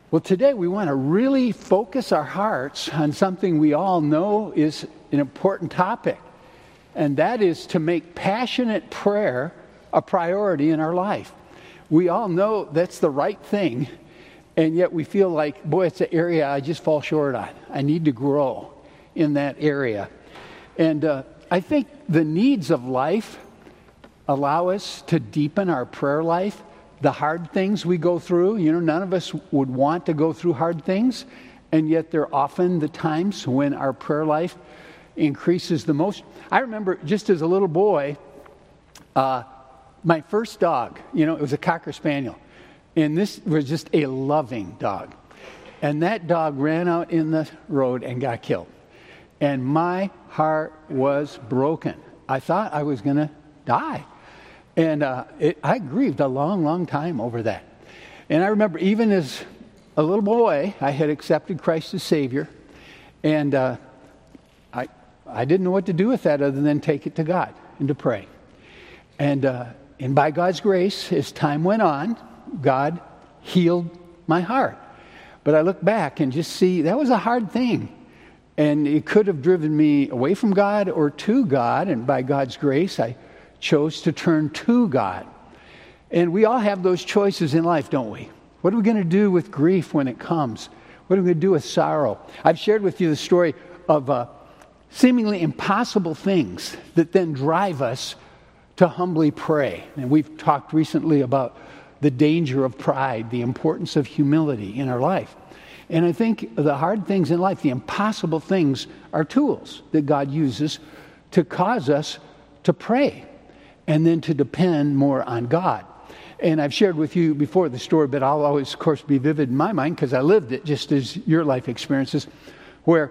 Well, today we want to really focus our hearts on something we all know is an important topic, and that is to make passionate prayer a priority in our life. We all know that's the right thing, and yet we feel like, boy, it's an area I just fall short on. I need to grow in that area. And I think the needs of life allow us to deepen our prayer life. The hard things we go through, none of us would want to go through hard things, and yet they're often the times when our prayer life increases the most. I remember just as a little boy, my first dog, it was a Cocker Spaniel, and this was just a loving dog. And that dog ran out in the road and got killed. And my heart was broken. I thought I was going to die. And I grieved a long, long time over that. And I remember even as a little boy, I had accepted Christ as Savior. And I didn't know what to do with that other than take it to God and to pray. And by God's grace, as time went on, God healed my heart. But I look back and just see that was a hard thing. And it could have driven me away from God or to God. And by God's grace, I chose to turn to God. And we all have those choices in life, don't we? What are we going to do with grief when it comes? What are we going to do with sorrow? I've shared with you the story of seemingly impossible things that then drive us to humbly pray. And we've talked recently about the danger of pride, the importance of humility in our life. And I think the hard things in life, the impossible things, are tools that God uses to cause us to pray and then to depend more on God. And I've shared with you before the story, but I'll always, of course, be vivid in my mind because I lived it just as your life experiences, where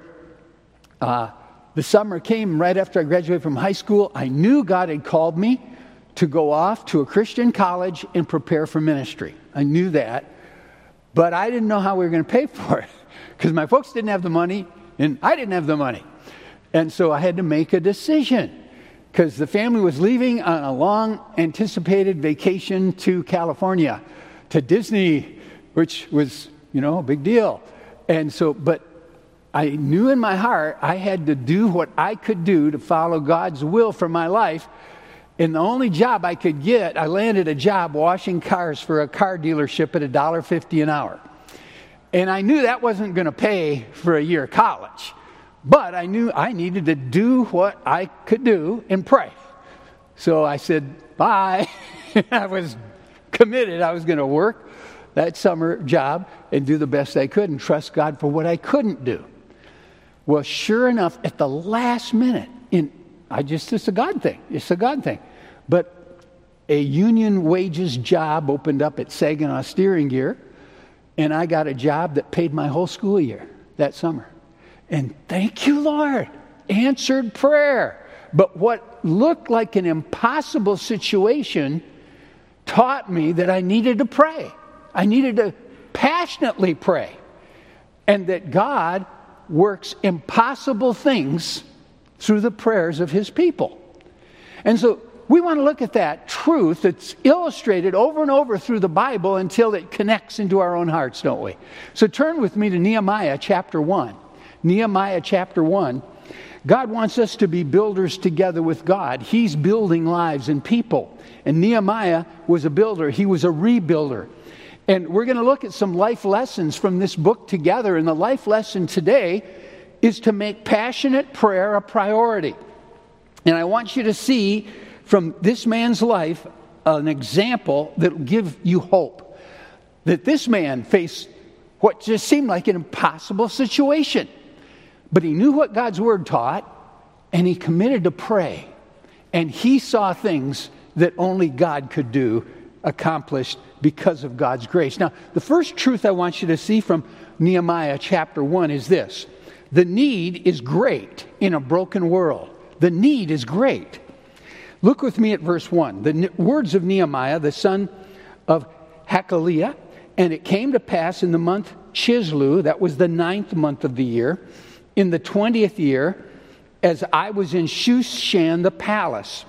the summer came right after I graduated from high school. I knew God had called me to go off to a Christian college and prepare for ministry. I knew that, but I didn't know how we were going to pay for it because my folks didn't have the money and I didn't have the money. And so I had to make a decision, because the family was leaving on a long anticipated vacation to California, to Disney, which was, a big deal. And so, but I knew in my heart I had to do what I could do to follow God's will for my life. And the only job I could get, I landed a job washing cars for a car dealership at $1.50 an hour. And I knew that wasn't going to pay for a year of college. But I knew I needed to do what I could do and pray. So I said, bye. I was committed. I was going to work that summer job and do the best I could and trust God for what I couldn't do. Well, sure enough, at the last minute, it's a God thing. It's a God thing. But a union wages job opened up at Saginaw Steering Gear, and I got a job that paid my whole school year that summer. And thank you, Lord, answered prayer. But what looked like an impossible situation taught me that I needed to pray. I needed to passionately pray. And that God works impossible things through the prayers of His people. And so we want to look at that truth that's illustrated over and over through the Bible until it connects into our own hearts, don't we? So turn with me to Nehemiah chapter 1. Nehemiah chapter 1. God wants us to be builders together with God. He's building lives and people. And Nehemiah was a builder. He was a rebuilder. And we're going to look at some life lessons from this book together. And the life lesson today is to make passionate prayer a priority. And I want you to see from this man's life an example that will give you hope. That this man faced what just seemed like an impossible situation. But he knew what God's word taught, and he committed to pray. And he saw things that only God could do accomplished because of God's grace. Now, the first truth I want you to see from Nehemiah chapter 1 is this. The need is great in a broken world. The need is great. Look with me at verse 1. The words of Nehemiah, the son of Hakaliah, and it came to pass in the month Chislew, that was the 9th month of the year, in the 20th year, as I was in Shushan the palace,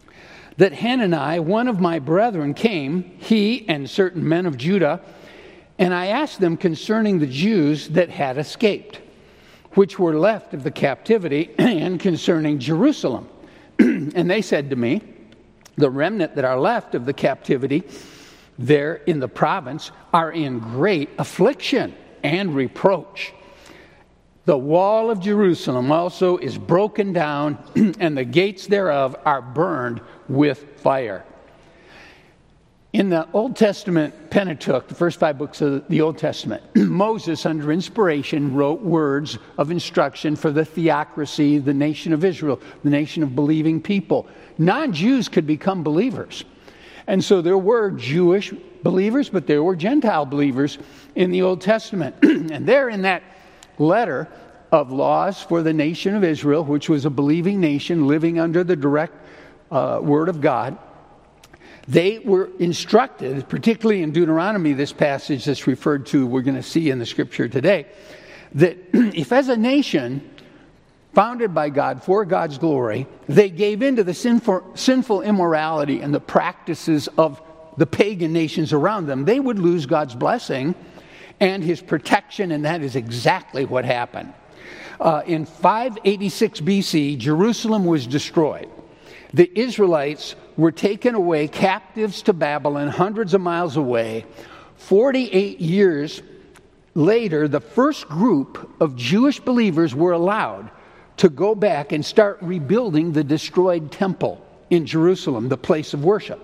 that Hanani, one of my brethren, came, he and certain men of Judah, And I asked them concerning the Jews that had escaped, which were left of the captivity, and concerning Jerusalem. And they said to me, the remnant that are left of the captivity there in the province are in great affliction and reproach. The wall of Jerusalem also is broken down, and the gates thereof are burned with fire. In the Old Testament Pentateuch, the first 5 books of the Old Testament, Moses, under inspiration, wrote words of instruction for the theocracy, the nation of Israel, the nation of believing people. Non-Jews could become believers. And so there were Jewish believers, but there were Gentile believers in the Old Testament. And there in that letter of laws for the nation of Israel, which was a believing nation living under the direct word of God, they were instructed, particularly in Deuteronomy, this passage that's referred to, we're going to see in the scripture today, that if as a nation founded by God for God's glory, they gave in to the sinful immorality and the practices of the pagan nations around them, they would lose God's blessing and his protection, and that is exactly what happened. In 586 BC, Jerusalem was destroyed. The Israelites were taken away captives to Babylon, hundreds of miles away. 48 years later, the first group of Jewish believers were allowed to go back and start rebuilding the destroyed temple in Jerusalem, the place of worship.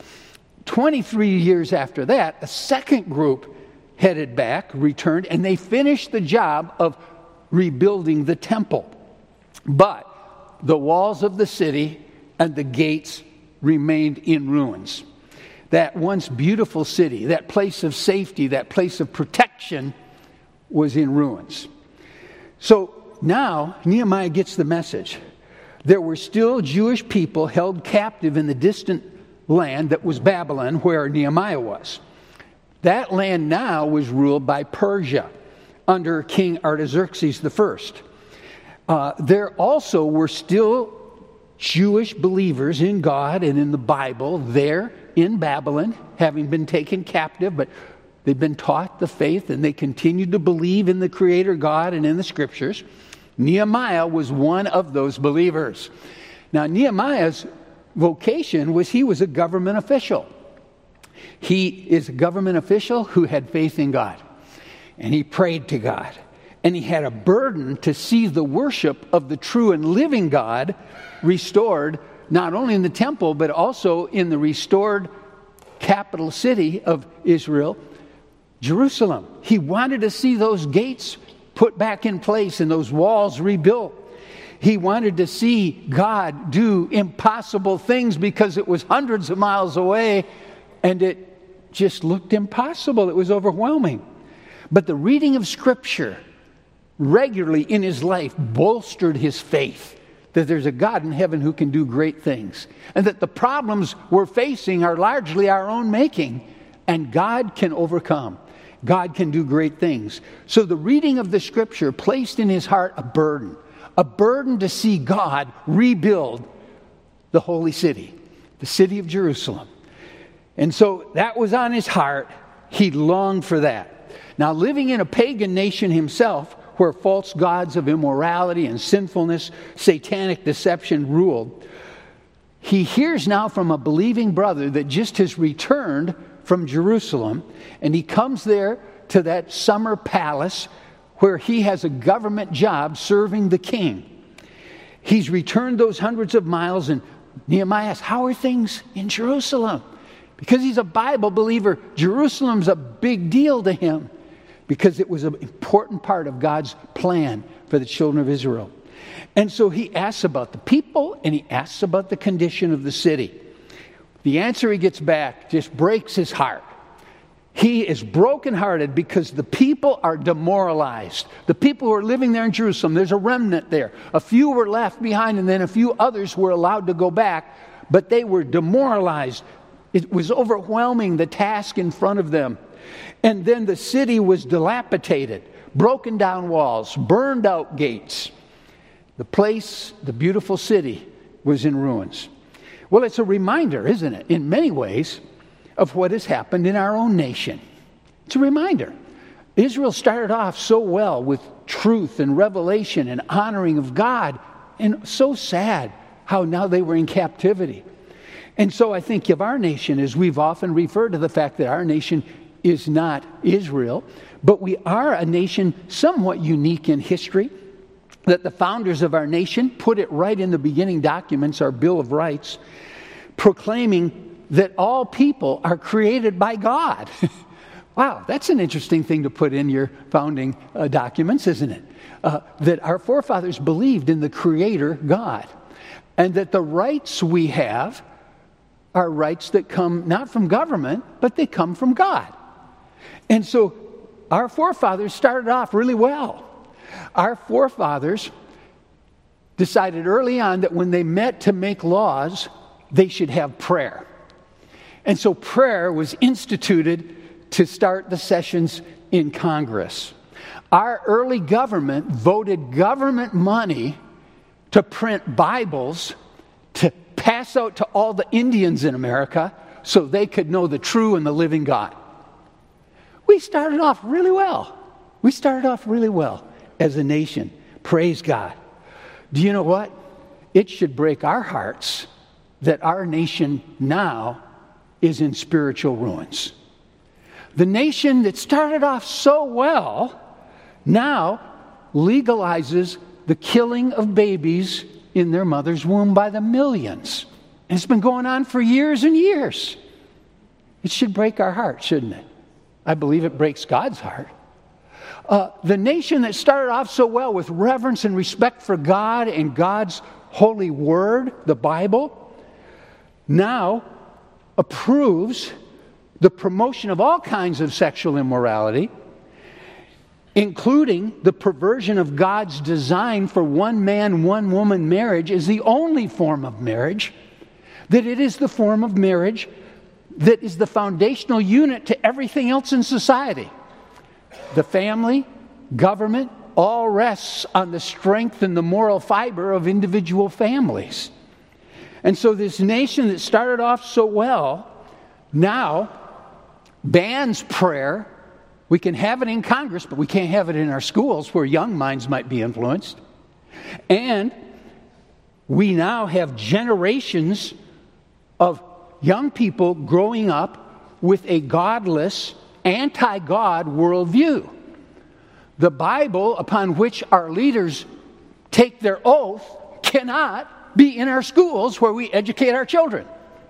23 years after that, a second group headed back, returned, and they finished the job of rebuilding the temple. But the walls of the city and the gates remained in ruins. That once beautiful city, that place of safety, that place of protection was in ruins. So now Nehemiah gets the message. There were still Jewish people held captive in the distant land that was Babylon, where Nehemiah was. That land now was ruled by Persia under King Artaxerxes I. There also were still Jewish believers in God and in the Bible there in Babylon, having been taken captive, but they've been taught the faith and they continued to believe in the Creator God and in the Scriptures. Nehemiah was one of those believers. Now, Nehemiah's vocation was he was a government official. He is a government official who had faith in God, and he prayed to God, and he had a burden to see the worship of the true and living God restored, not only in the temple, but also in the restored capital city of Israel, Jerusalem. He wanted to see those gates put back in place and those walls rebuilt. He wanted to see God do impossible things because it was hundreds of miles away and it just looked impossible. It was overwhelming. But the reading of Scripture regularly in his life bolstered his faith that there's a God in heaven who can do great things, and that the problems we're facing are largely our own making, and God can overcome. God can do great things. So the reading of the Scripture placed in his heart a burden to see God rebuild the holy city, the city of Jerusalem. And so that was on his heart. He longed for that. Now, living in a pagan nation himself, where false gods of immorality and sinfulness, satanic deception ruled, he hears now from a believing brother that just has returned from Jerusalem, and he comes there to that summer palace where he has a government job serving the king. He's returned those hundreds of miles, and Nehemiah asks, how are things in Jerusalem? Because he's a Bible believer, Jerusalem's a big deal to him, because it was an important part of God's plan for the children of Israel. And so he asks about the people, and he asks about the condition of the city. The answer he gets back just breaks his heart. He is brokenhearted because the people are demoralized. The people who are living there in Jerusalem, there's a remnant there. A few were left behind, and then a few others were allowed to go back, but they were demoralized. It was overwhelming, the task in front of them. And then the city was dilapidated, broken down walls, burned out gates. The place, the beautiful city, was in ruins. Well, it's a reminder, isn't it, in many ways, of what has happened in our own nation. It's a reminder. Israel started off so well with truth and revelation and honoring of God, and so sad how now they were in captivity. And so I think of our nation as we've often referred to the fact that our nation is not Israel, but we are a nation somewhat unique in history, that the founders of our nation put it right in the beginning documents, our Bill of Rights, proclaiming that all people are created by God. Wow, that's an interesting thing to put in your founding documents, isn't it? That our forefathers believed in the Creator God, and that the rights we have are rights that come not from government, but they come from God. And so our forefathers started off really well. Our forefathers decided early on that when they met to make laws, they should have prayer. And so prayer was instituted to start the sessions in Congress. Our early government voted government money to print Bibles to pass out to all the Indians in America so they could know the true and the living God. We started off really well. We started off really well as a nation. Praise God. Do you know what? It should break our hearts that our nation now is in spiritual ruins. The nation that started off so well now legalizes the killing of babies in their mother's womb by the millions. And it's been going on for years and years. It should break our heart, shouldn't it? I believe it breaks God's heart. The nation that started off so well with reverence and respect for God and God's holy word, the Bible, now approves the promotion of all kinds of sexual immorality, including the perversion of God's design for one man, one woman marriage is the only form of marriage, that it is the form of marriage that is the foundational unit to everything else in society. The family, government, all rests on the strength and the moral fiber of individual families. And so this nation that started off so well now bans prayer. We can have it in Congress, but we can't have it in our schools where young minds might be influenced. And we now have generations of young people growing up with a godless, anti-God worldview. The Bible upon which our leaders take their oath cannot be in our schools where we educate our children.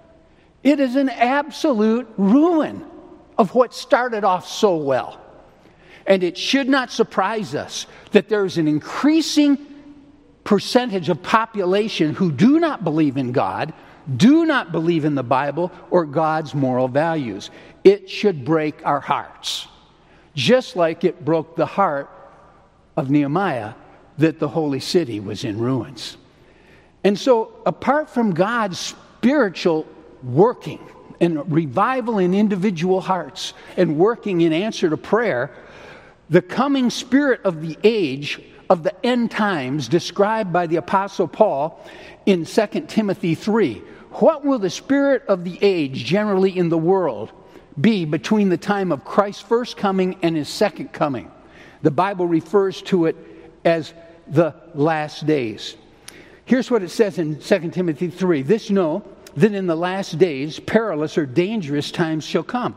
It is an absolute ruin of what started off so well. And it should not surprise us that there is an increasing percentage of population who do not believe in God, do not believe in the Bible or God's moral values. It should break our hearts, just like it broke the heart of Nehemiah that the holy city was in ruins. And so, apart from God's spiritual working and revival in individual hearts and working in answer to prayer, the coming spirit of the age of the end times described by the Apostle Paul in 2 Timothy 3. What will the spirit of the age generally in the world be between the time of Christ's first coming and his second coming? The Bible refers to it as the last days. Here's what it says in 2 Timothy 3. This know that in the last days perilous or dangerous times shall come.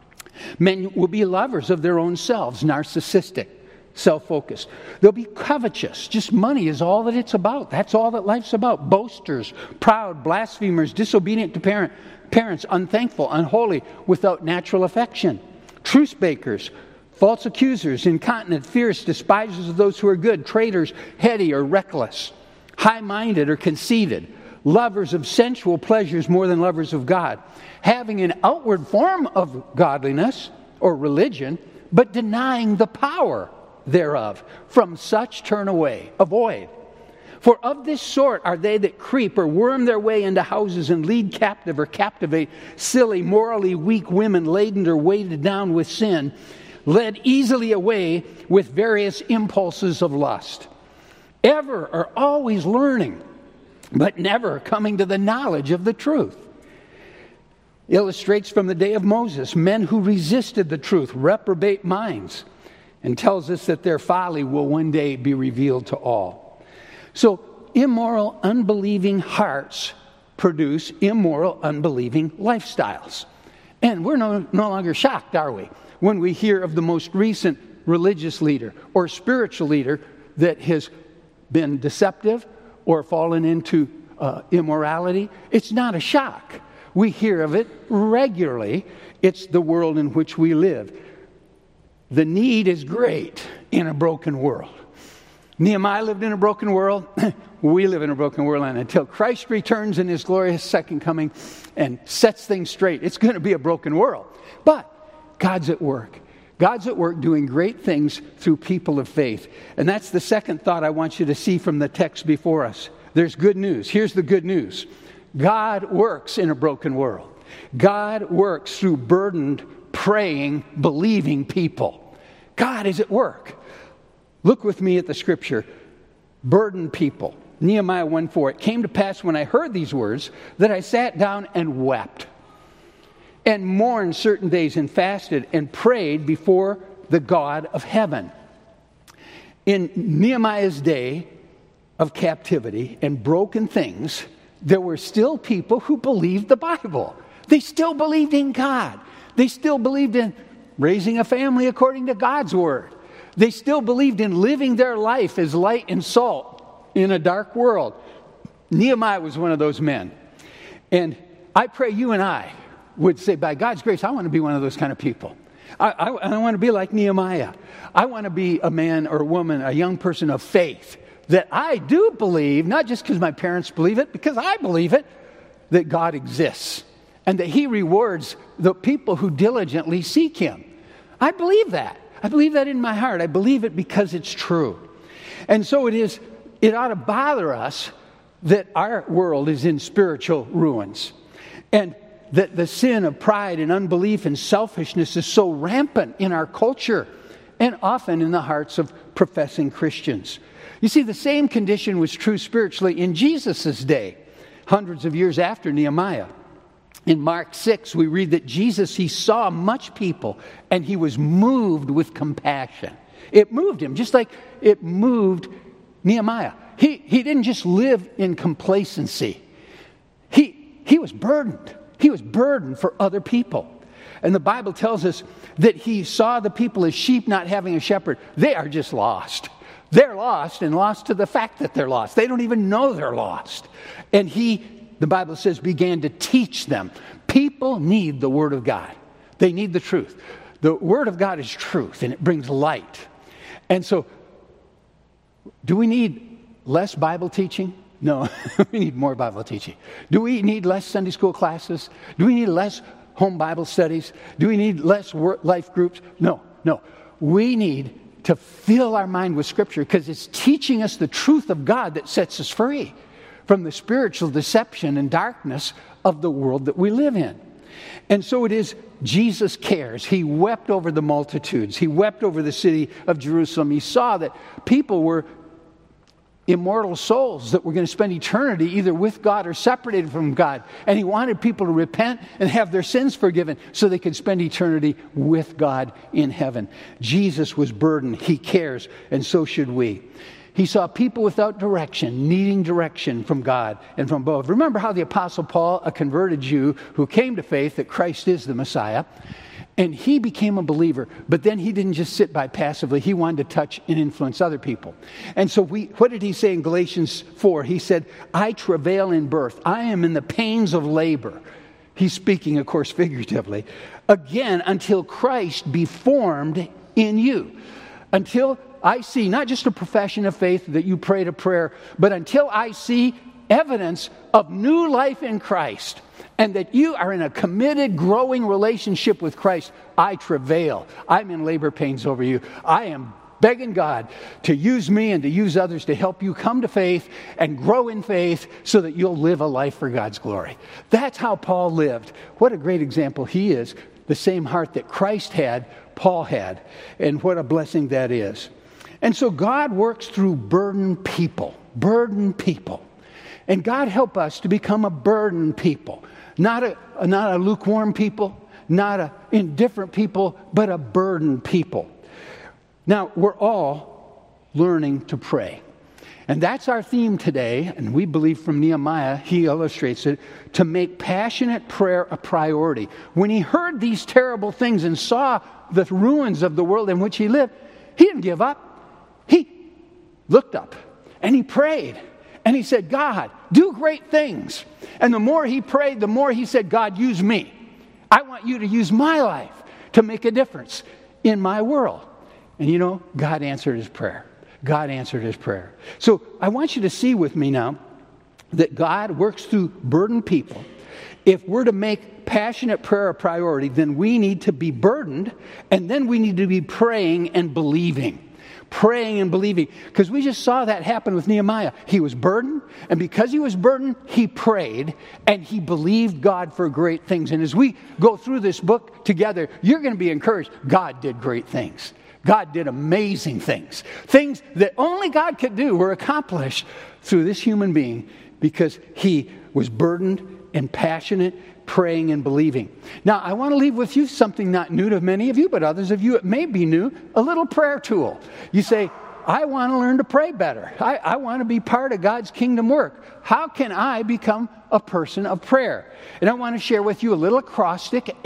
Men will be lovers of their own selves, narcissistic, self-focused. They'll be covetous. Just money is all that it's about. That's all that life's about. Boasters, proud, blasphemers, disobedient to parents, unthankful, unholy, without natural affection. Truce breakers, false accusers, incontinent, fierce, despisers of those who are good, traitors, heady or reckless, high-minded or conceited, lovers of sensual pleasures more than lovers of God, having an outward form of godliness or religion, but denying the power thereof. From such turn away, avoid. For of this sort are they that creep or worm their way into houses and lead captive or captivate silly, morally weak women laden or weighted down with sin, led easily away with various impulses of lust. Ever or always learning, but never coming to the knowledge of the truth. illustrates from the day of Moses, men who resisted the truth, reprobate minds, and tells us that their folly will one day be revealed to all. So immoral, unbelieving hearts produce immoral, unbelieving lifestyles. And we're no longer shocked, are we, when we hear of the most recent religious leader or spiritual leader that has been deceptive or fallen into immorality. It's not a shock. We hear of it regularly. It's the world in which we live. The need is great in a broken world. Nehemiah lived in a broken world. We live in a broken world. And until Christ returns in his glorious second coming and sets things straight, it's going to be a broken world. But God's at work. God's at work doing great things through people of faith. And that's the second thought I want you to see from the text before us. There's good news. Here's the good news. God works in a broken world. God works through burdened, praying, believing people. God is at work. Look with me at the scripture. Burdened people. Nehemiah 1:4. It came to pass when I heard these words that I sat down and wept and mourned certain days and fasted and prayed before the God of heaven. In Nehemiah's day of captivity and broken things, there were still people who believed the Bible. They still believed in God. They still believed in raising a family according to God's word. They still believed in living their life as light and salt in a dark world. Nehemiah was one of those men. And I pray you and I would say, by God's grace, I want to be one of those kind of people. I want to be like Nehemiah. I want to be a man or a woman, a young person of faith, that I do believe, not just because my parents believe it, because I believe it, that God exists and that he rewards the people who diligently seek him. I believe that. I believe that in my heart. I believe it because it's true. And so it ought to bother us that our world is in spiritual ruins and that the sin of pride and unbelief and selfishness is so rampant in our culture and often in the hearts of professing Christians. You see, the same condition was true spiritually in Jesus' day, hundreds of years after Nehemiah. In Mark 6, we read that Jesus, he saw much people and he was moved with compassion. It moved him, just like it moved Nehemiah. He didn't just live in complacency. He was burdened. He was burdened for other people. And the Bible tells us that he saw the people as sheep not having a shepherd. They are just lost. They're lost and lost to the fact that they're lost. They don't even know they're lost. And the Bible says, began to teach them. People need the Word of God. They need the truth. The Word of God is truth, and it brings light. And so, do we need less Bible teaching? No, we need more Bible teaching. Do we need less Sunday school classes? Do we need less home Bible studies? Do we need less life groups? No. We need to fill our mind with Scripture because it's teaching us the truth of God that sets us free from the spiritual deception and darkness of the world that we live in. And so it is, Jesus cares. He wept over the multitudes. He wept over the city of Jerusalem. He saw that people were immortal souls that were going to spend eternity either with God or separated from God. And he wanted people to repent and have their sins forgiven so they could spend eternity with God in heaven. Jesus was burdened. He cares, and so should we. He saw people without direction, needing direction from God and from above. Remember how the Apostle Paul, a converted Jew who came to faith that Christ is the Messiah, and he became a believer, but then he didn't just sit by passively. He wanted to touch and influence other people. And so what did he say in Galatians 4? He said, I travail in birth. I am in the pains of labor. He's speaking, of course, figuratively. Again, until Christ be formed in you. Until I see not just a profession of faith that you prayed a prayer, but until I see evidence of new life in Christ and that you are in a committed, growing relationship with Christ, I travail. I'm in labor pains over you. I am begging God to use me and to use others to help you come to faith and grow in faith so that you'll live a life for God's glory. That's how Paul lived. What a great example he is. The same heart that Christ had, Paul had. And what a blessing that is. And so God works through burdened people. Burdened people. And God help us to become a burdened people. Not a lukewarm people, not a indifferent people, but a burdened people. Now, we're all learning to pray. And that's our theme today, and we believe from Nehemiah, he illustrates it, to make passionate prayer a priority. When he heard these terrible things and saw the ruins of the world in which he lived, he didn't give up. He looked up, and he prayed, and he said, God, do great things. And the more he prayed, the more he said, God, use me. I want you to use my life to make a difference in my world. And you know, God answered his prayer. God answered his prayer. So I want you to see with me now that God works through burdened people. If we're to make passionate prayer a priority, then we need to be burdened, and then we need to be praying and believing. Praying and believing. Because we just saw that happen with Nehemiah. He was burdened, and because he was burdened, he prayed, and he believed God for great things. And as we go through this book together, you're going to be encouraged. God did great things. God did amazing things. Things that only God could do were accomplished through this human being because he was burdened and passionate, praying and believing. Now, I want to leave with you something not new to many of you, but others of you it may be new, a little prayer tool. You say, I want to learn to pray better. I want to be part of God's kingdom work. How can I become a person of prayer? And I want to share with you a little acrostic,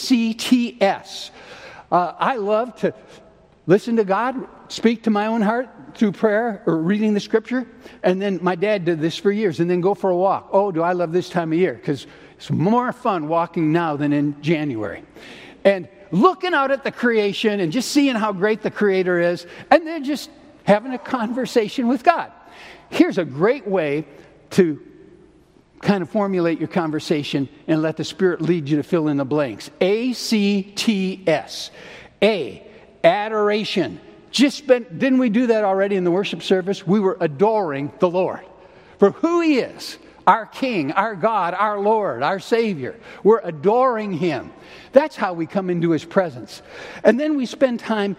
ACTS. I love to listen to God, speak to my own heart through prayer or reading the scripture. And then my dad did this for years, and then go for a walk. Oh, do I love this time of year, because it's more fun walking now than in January. And looking out at the creation and just seeing how great the Creator is, and then just having a conversation with God. Here's a great way to kind of formulate your conversation and let the Spirit lead you to fill in the blanks. ACTS. A, adoration. Didn't we do that already in the worship service? We were adoring the Lord for who He is, our King, our God, our Lord, our Savior. We're adoring Him. That's how we come into His presence. And then we spend time,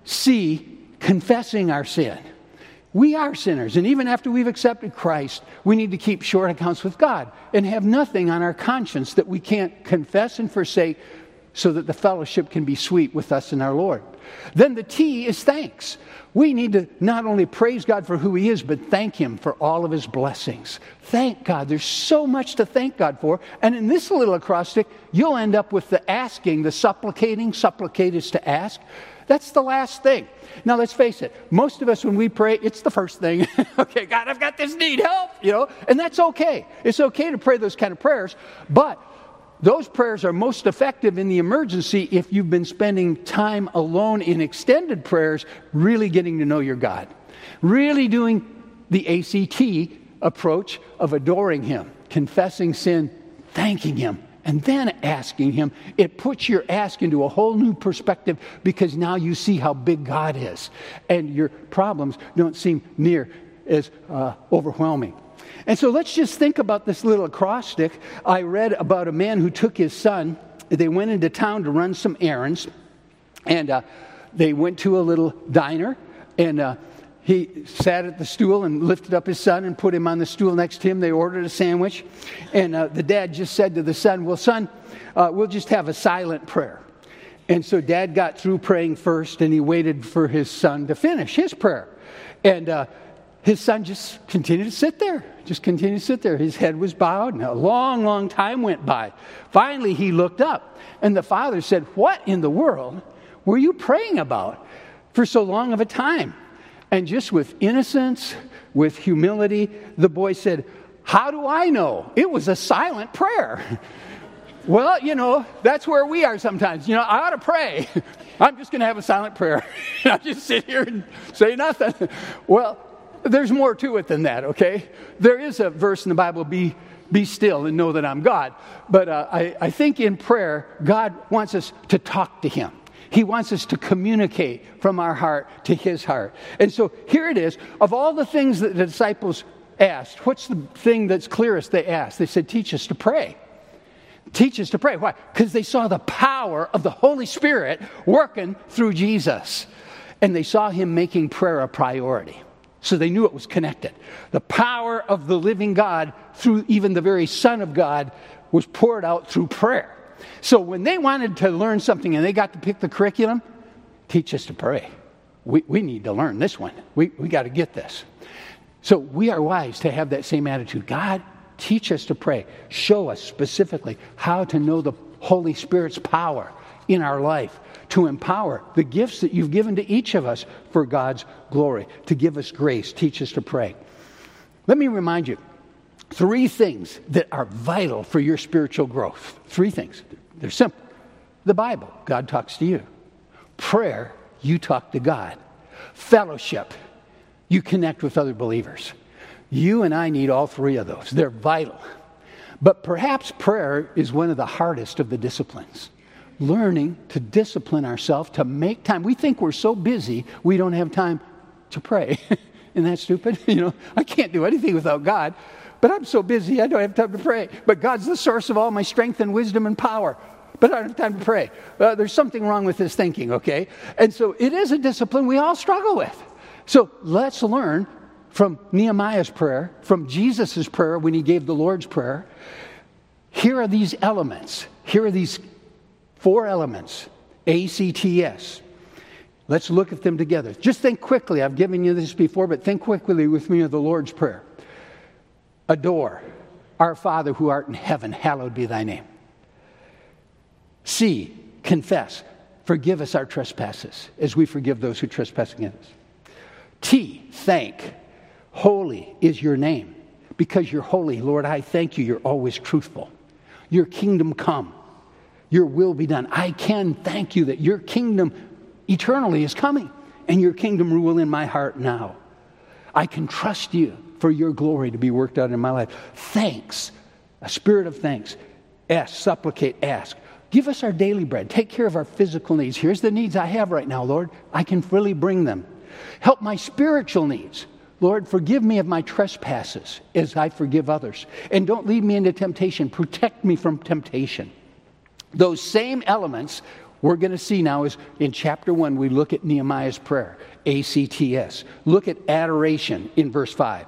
confessing our sin. We are sinners, and even after we've accepted Christ, we need to keep short accounts with God and have nothing on our conscience that we can't confess and forsake, so that the fellowship can be sweet with us and our Lord. Then the T is thanks. We need to not only praise God for who He is, but thank Him for all of His blessings. Thank God. There's so much to thank God for. And in this little acrostic, you'll end up with the asking, the supplicating. Supplicate is to ask. That's the last thing. Now, let's face it. Most of us, when we pray, it's the first thing. Okay, God, I've got this need, help, and that's okay. It's okay to pray those kind of prayers, but those prayers are most effective in the emergency if you've been spending time alone in extended prayers, really getting to know your God. Really doing the ACT approach of adoring Him, confessing sin, thanking Him, and then asking Him. It puts your ask into a whole new perspective, because now you see how big God is, and your problems don't seem near as overwhelming. And so let's just think about this little acrostic. I read about a man who took his son. They went into town to run some errands. And they went to a little diner. And he sat at the stool and lifted up his son and put him on the stool next to him. They ordered a sandwich. And the dad just said to the son, well, son, we'll just have a silent prayer. And so dad got through praying first, and he waited for his son to finish his prayer. And his son just continued to sit there. His head was bowed, and a long, long time went by. Finally, he looked up, and the father said, what in the world were you praying about for so long of a time? And just with innocence, with humility, the boy said, how do I know? It was a silent prayer. Well, that's where we are sometimes. I ought to pray. I'm just going to have a silent prayer. I'll just sit here and say nothing. Well, there's more to it than that, okay? There is a verse in the Bible, be still and know that I'm God. But I think in prayer, God wants us to talk to Him. He wants us to communicate from our heart to His heart. And so here it is. Of all the things that the disciples asked, what's the thing that's clearest they asked? They said, teach us to pray. Teach us to pray. Why? Because they saw the power of the Holy Spirit working through Jesus. And they saw Him making prayer a priority. So they knew it was connected. The power of the living God through even the very Son of God was poured out through prayer. So when they wanted to learn something and they got to pick the curriculum, teach us to pray. We need to learn this one. We got to get this. So we are wise to have that same attitude. God, teach us to pray. Show us specifically how to know the Holy Spirit's power in our life, to empower the gifts that you've given to each of us for God's glory, to give us grace. Teach us to pray. Let me remind you, 3 things that are vital for your spiritual growth. 3 things. They're simple. The Bible, God talks to you. Prayer, you talk to God. Fellowship, you connect with other believers. You and I need all 3 of those. They're vital. But perhaps prayer is one of the hardest of the disciplines. Learning to discipline ourselves, to make time. We think we're so busy, we don't have time to pray. Isn't that stupid? I can't do anything without God. But I'm so busy, I don't have time to pray. But God's the source of all my strength and wisdom and power. But I don't have time to pray. There's something wrong with this thinking, okay? And so it is a discipline we all struggle with. So let's learn from Nehemiah's prayer, from Jesus' prayer when he gave the Lord's Prayer. Here are these elements. Here are these 4 elements. ACTS. Let's look at them together. Just think quickly. I've given you this before, but think quickly with me of the Lord's Prayer. Adore. Our Father who art in heaven, hallowed be thy name. C. Confess. Forgive us our trespasses as we forgive those who trespass against us. T. Thank. Holy is your name. Because you're holy, Lord, I thank you. You're always truthful. Your kingdom come. Your will be done. I can thank you that your kingdom eternally is coming. And your kingdom rule in my heart now. I can trust you for your glory to be worked out in my life. Thanks. A spirit of thanks. S. Supplicate. Ask. Give us our daily bread. Take care of our physical needs. Here's the needs I have right now, Lord. I can freely bring them. Help my spiritual needs. Lord, forgive me of my trespasses as I forgive others. And don't lead me into temptation. Protect me from temptation. Those same elements we're going to see now is in chapter 1, we look at Nehemiah's prayer, ACTS. Look at adoration in verse 5.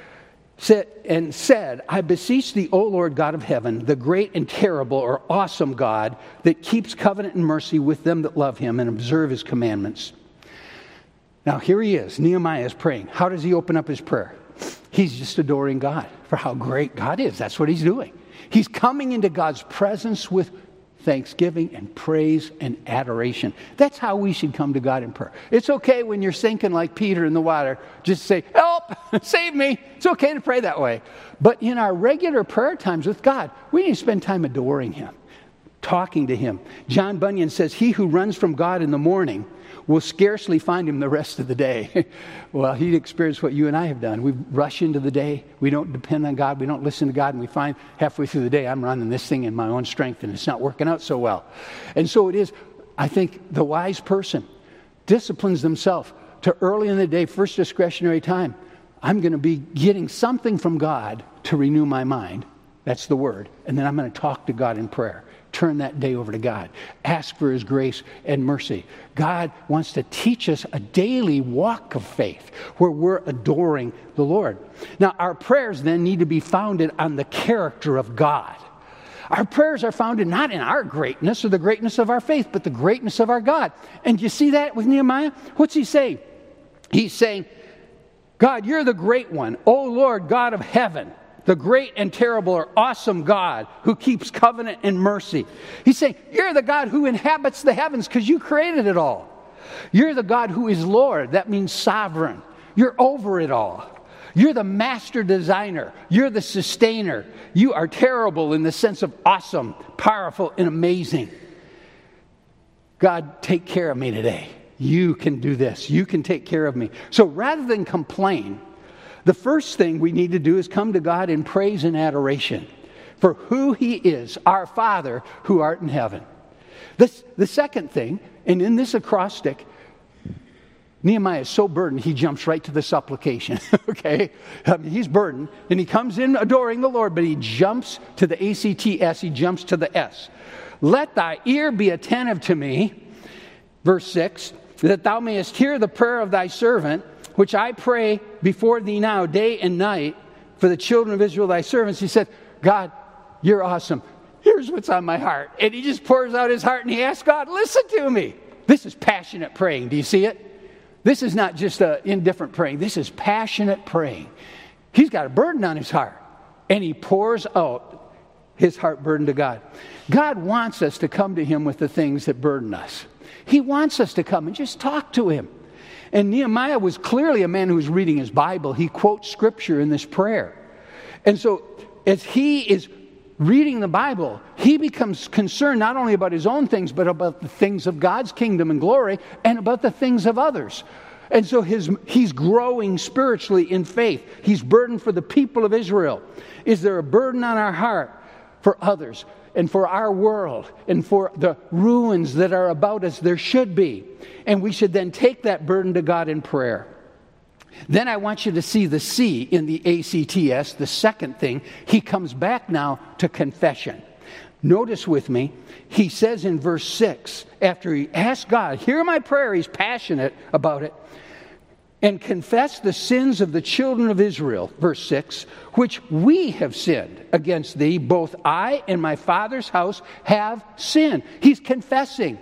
Said, I beseech thee, O Lord God of heaven, the great and terrible or awesome God that keeps covenant and mercy with them that love him and observe his commandments. Now here he is, Nehemiah is praying. How does he open up his prayer? He's just adoring God for how great God is. That's what he's doing. He's coming into God's presence with thanksgiving and praise and adoration. That's how we should come to God in prayer. It's okay when you're sinking like Peter in the water. Just say, help, save me. It's okay to pray that way. But in our regular prayer times with God, we need to spend time adoring him, talking to him. John Bunyan says, he who runs from God in the morning will scarcely find him the rest of the day. Well, he'd experience what you and I have done. We rush into the day. We don't depend on God. We don't listen to God. And we find halfway through the day, I'm running this thing in my own strength, and it's not working out so well. And so it is, I think, the wise person disciplines themselves to early in the day, first discretionary time. I'm going to be getting something from God to renew my mind. That's the word. And then I'm going to talk to God in prayer. Turn that day over to God. Ask for his grace and mercy. God wants to teach us a daily walk of faith where we're adoring the Lord. Now, our prayers then need to be founded on the character of God. Our prayers are founded not in our greatness or the greatness of our faith, but the greatness of our God. And you see that with Nehemiah? What's he saying? He's saying, God, you're the great one. O Lord, God of heaven. The great and terrible or awesome God who keeps covenant and mercy. He's saying, you're the God who inhabits the heavens because you created it all. You're the God who is Lord. That means sovereign. You're over it all. You're the master designer. You're the sustainer. You are terrible in the sense of awesome, powerful, and amazing. God, take care of me today. You can do this. You can take care of me. So rather than complain, the first thing we need to do is come to God in praise and adoration for who he is, our Father who art in heaven. The second thing, and in this acrostic, Nehemiah is so burdened, he jumps right to the supplication, okay? He's burdened, and he comes in adoring the Lord, but he jumps to the ACTS, he jumps to the S. Let thy ear be attentive to me, verse 6, that thou mayest hear the prayer of thy servant, which I pray before thee now, day and night, for the children of Israel, thy servants. He said, God, you're awesome. here's what's on my heart. And he just pours out his heart and he asks God, listen to me. This is passionate praying. Do you see it? This is not just indifferent praying. This is passionate praying. He's got a burden on his heart. And he pours out his heart burden to God. God wants us to come to him with the things that burden us. He wants us to come and just talk to him. And Nehemiah was clearly a man who was reading his Bible. He quotes scripture in this prayer. And so as he is reading the Bible, he becomes concerned not only about his own things, but about the things of God's kingdom and glory and about the things of others. And so he's growing spiritually in faith. He's burdened for the people of Israel. Is there a burden on our heart for others and for our world and for the ruins that are about us? There should be. And we should then take that burden to God in prayer. Then I want you to see the C in the ACTS, the second thing. He comes back now to confession. Notice with me, he says in verse 6, after he asks God, hear my prayer, he's passionate about it, and confess the sins of the children of Israel, verse 6, which we have sinned against thee, both I and my father's house have sinned. He's confessing.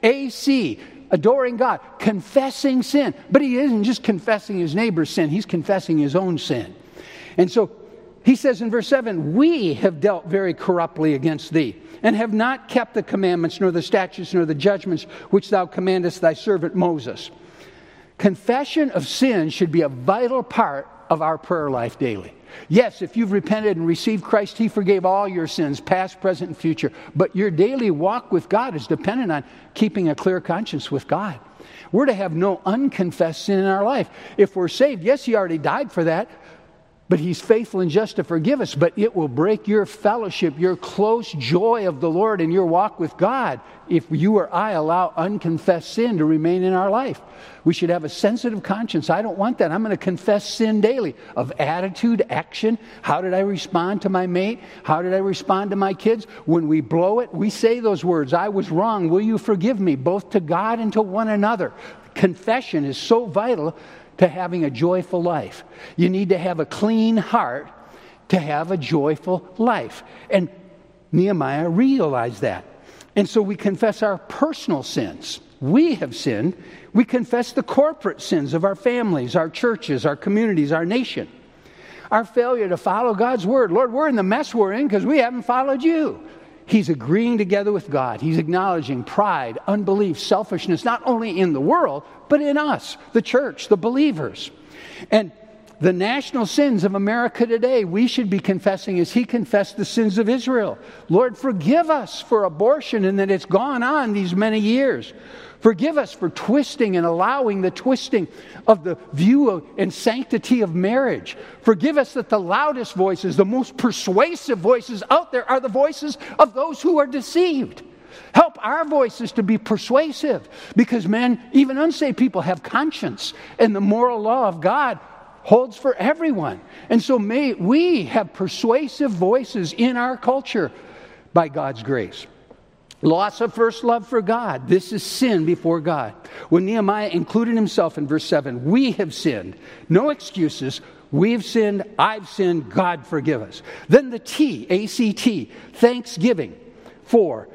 AC, adoring God, confessing sin. But he isn't just confessing his neighbor's sin, he's confessing his own sin. And so he says in verse 7, we have dealt very corruptly against thee, and have not kept the commandments, nor the statutes, nor the judgments, which thou commandest thy servant Moses. Confession of sin should be a vital part of our prayer life daily. Yes, if you've repented and received Christ, he forgave all your sins, past, present, and future. But your daily walk with God is dependent on keeping a clear conscience with God. We're to have no unconfessed sin in our life. If we're saved, yes, he already died for that, but he's faithful and just to forgive us. But it will break your fellowship, your close joy of the Lord in your walk with God if you or I allow unconfessed sin to remain in our life. We should have a sensitive conscience. I don't want that. I'm going to confess sin daily of attitude, action. How did I respond to my mate? How did I respond to my kids? When we blow it, we say those words, I was wrong. Will you forgive me? Both to God and to one another. Confession is so vital to having a joyful life. You need to have a clean heart to have a joyful life. And Nehemiah realized that. And so we confess our personal sins. We have sinned. We confess the corporate sins of our families, our churches, our communities, our nation. Our failure to follow God's word. Lord, we're in the mess we're in because we haven't followed you. He's agreeing together with God. He's acknowledging pride, unbelief, selfishness, not only in the world, but in us, the church, the believers. And the national sins of America today, we should be confessing as he confessed the sins of Israel. Lord, forgive us for abortion and that it's gone on these many years. Forgive us for twisting and allowing the twisting of the view and sanctity of marriage. Forgive us that the loudest voices, the most persuasive voices out there are the voices of those who are deceived. Help our voices to be persuasive because, man, even unsaved people have conscience and the moral law of God holds for everyone. And so may we have persuasive voices in our culture by God's grace. Loss of first love for God. This is sin before God. When Nehemiah included himself in verse 7, we have sinned. No excuses. We've sinned. I've sinned. God forgive us. Then the T, ACT, thanksgiving for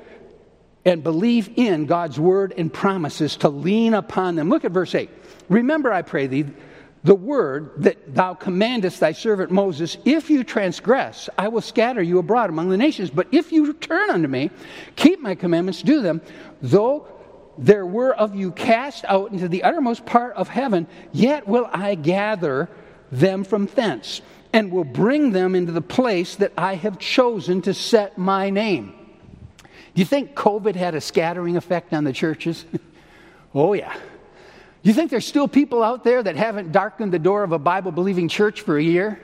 and believe in God's word and promises to lean upon them. Look at verse 8. Remember, I pray thee, the word that thou commandest thy servant Moses, if you transgress, I will scatter you abroad among the nations. But if you return unto me, keep my commandments, do them, though there were of you cast out into the uttermost part of heaven, yet will I gather them from thence, and will bring them into the place that I have chosen to set my name. Do you think COVID had a scattering effect on the churches? Oh, yeah. Do you think there's still people out there that haven't darkened the door of a Bible-believing church for a year?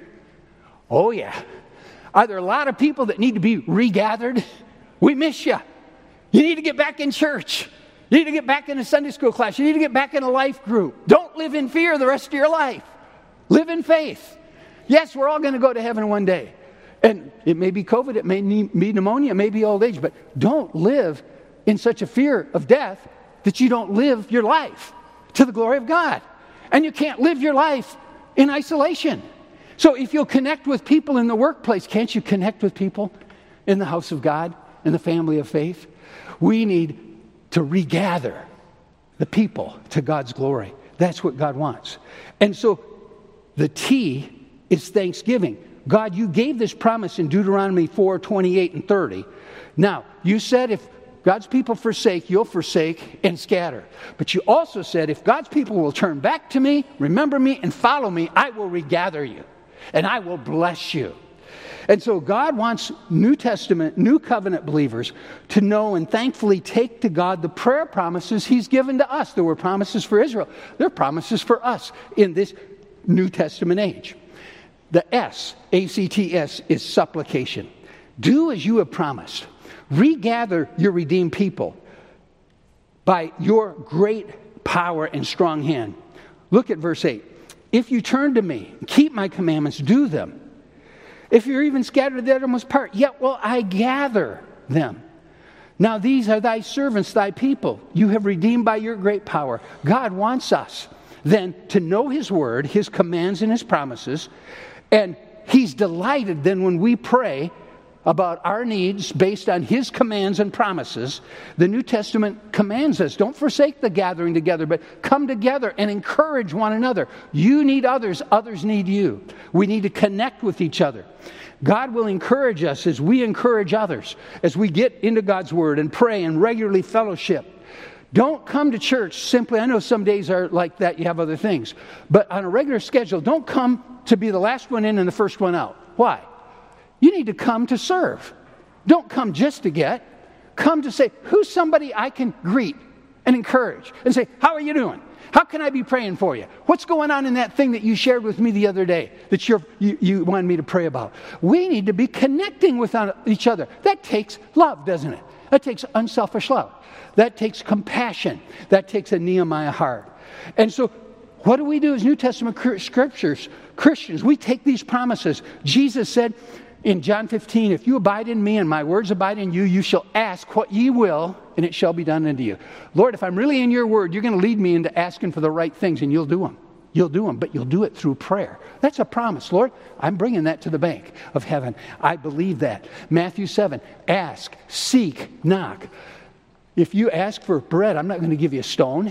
Oh, yeah. Are there a lot of people that need to be regathered? We miss you. You need to get back in church. You need to get back in a Sunday school class. You need to get back in a life group. Don't live in fear the rest of your life. Live in faith. Yes, we're all going to go to heaven one day. And it may be COVID, it may be pneumonia, it may be old age, but don't live in such a fear of death that you don't live your life to the glory of God. And you can't live your life in isolation. So if you'll connect with people in the workplace, can't you connect with people in the house of God in the family of faith. We need to regather the people to God's glory. That's what God wants. And so the T is thanksgiving. God, you gave this promise in Deuteronomy 4, 28 and 30. Now, you said if God's people forsake, you'll forsake and scatter. But you also said if God's people will turn back to me, remember me, and follow me, I will regather you, and I will bless you. And so God wants New Testament, New Covenant believers to know and thankfully take to God the prayer promises He's given to us. There were promises for Israel. There are promises for us in this New Testament age. The S, A-C-T-S, is supplication. Do as you have promised. Regather your redeemed people by your great power and strong hand. Look at verse 8. If you turn to me, keep my commandments, do them. If you're even scattered to the uttermost part, yet will I gather them. Now these are thy servants, thy people. You have redeemed by your great power. God wants us then to know His word, His commands and His promises. And He's delighted then when we pray about our needs based on His commands and promises. The New Testament commands us, don't forsake the gathering together, but come together and encourage one another. You need others, others need you. We need to connect with each other. God will encourage us as we encourage others, as we get into God's Word and pray and regularly fellowship. Don't come to church simply, I know some days are like that, you have other things, but on a regular schedule, don't come to be the last one in and the first one out. Why? You need to come to serve. Don't come just to get. Come to say, who's somebody I can greet and encourage and say, how are you doing? How can I be praying for you? What's going on in that thing that you shared with me the other day that you wanted me to pray about? We need to be connecting with each other. That takes love, doesn't it? That takes unselfish love. That takes compassion. That takes a Nehemiah heart. And so what do we do as New Testament scriptures, Christians? We take these promises. Jesus said in John 15, if you abide in me and my words abide in you, you shall ask what ye will, and it shall be done unto you. Lord, if I'm really in your word, you're going to lead me into asking for the right things, and you'll do them. You'll do them, but you'll do it through prayer. That's a promise. Lord, I'm bringing that to the bank of heaven. I believe that. Matthew 7, ask, seek, knock. If you ask for bread, I'm not going to give you a stone.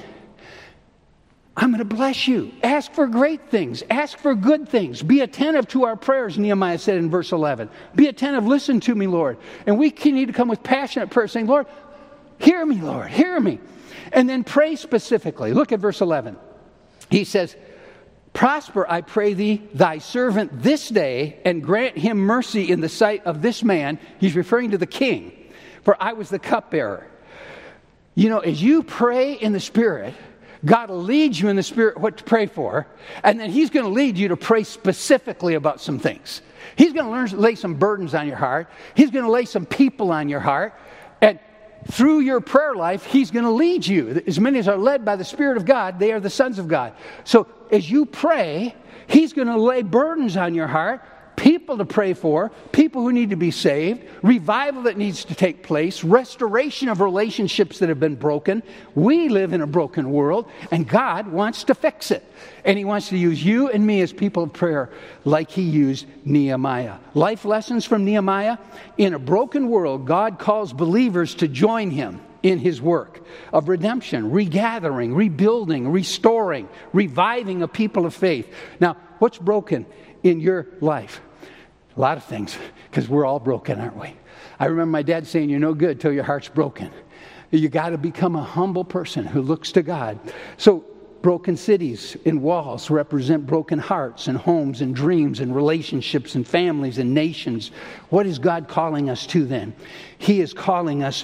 I'm going to bless you. Ask for great things. Ask for good things. Be attentive to our prayers, Nehemiah said in verse 11. Be attentive. Listen to me, Lord. And we need to come with passionate prayer saying, Lord, hear me, Lord. Hear me. And then pray specifically. Look at verse 11. He says, prosper, I pray thee, thy servant this day, and grant him mercy in the sight of this man. He's referring to the king. For I was the cupbearer. You know, as you pray in the Spirit, God will lead you in the Spirit what to pray for, and then He's going to lead you to pray specifically about some things. He's going to lay some burdens on your heart. He's going to lay some people on your heart, and through your prayer life, He's going to lead you. As many as are led by the Spirit of God, they are the sons of God. So as you pray, He's going to lay burdens on your heart, people to pray for, people who need to be saved, revival that needs to take place, restoration of relationships that have been broken. We live in a broken world, and God wants to fix it. And He wants to use you and me as people of prayer like He used Nehemiah. Life lessons from Nehemiah. In a broken world, God calls believers to join Him in His work of redemption, regathering, rebuilding, restoring, reviving a people of faith. Now, what's broken in your life? A lot of things, because we're all broken, aren't we? I remember my dad saying, you're no good till your heart's broken. You got to become a humble person who looks to God. So broken cities and walls represent broken hearts and homes and dreams and relationships and families and nations. What is God calling us to then? He is calling us,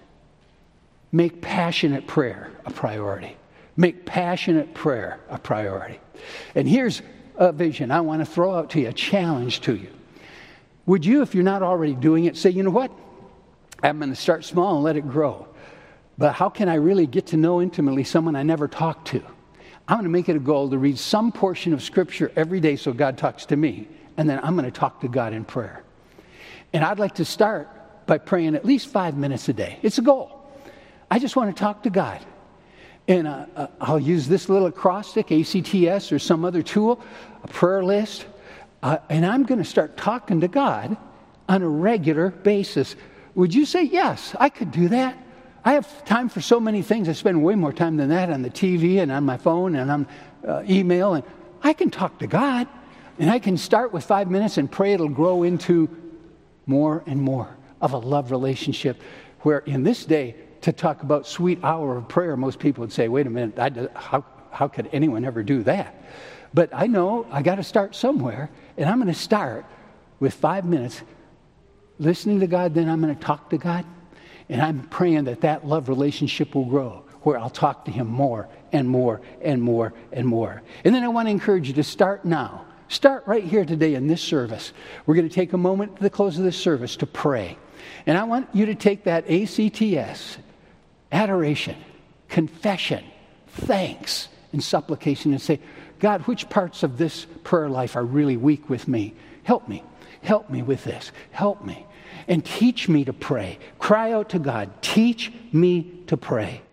make passionate prayer a priority. Make passionate prayer a priority. And here's a vision I want to throw out to you, a challenge to you. Would you, if you're not already doing it, say, you know what? I'm going to start small and let it grow. But how can I really get to know intimately someone I never talked to? I'm going to make it a goal to read some portion of Scripture every day so God talks to me. And then I'm going to talk to God in prayer. And I'd like to start by praying at least 5 minutes a day. It's a goal. I just want to talk to God. And I'll use this little acrostic, ACTS, or some other tool, a prayer list. And I'm going to start talking to God on a regular basis. Would you say, yes, I could do that? I have time for so many things. I spend way more time than that on the TV and on my phone and on email. And I can talk to God. And I can start with 5 minutes and pray it'll grow into more and more of a love relationship, where in this day, to talk about sweet hour of prayer, most people would say, wait a minute, how could anyone ever do that? But I know I got to start somewhere, and I'm going to start with 5 minutes listening to God, then I'm going to talk to God, and I'm praying that love relationship will grow, where I'll talk to Him more and more and more and more. And then I want to encourage you to start now. Start right here today in this service. We're going to take a moment at the close of this service to pray. And I want you to take that ACTS, adoration, confession, thanks, and supplication, and say, God, which parts of this prayer life are really weak with me? Help me. Help me with this. Help me. And teach me to pray. Cry out to God. Teach me to pray.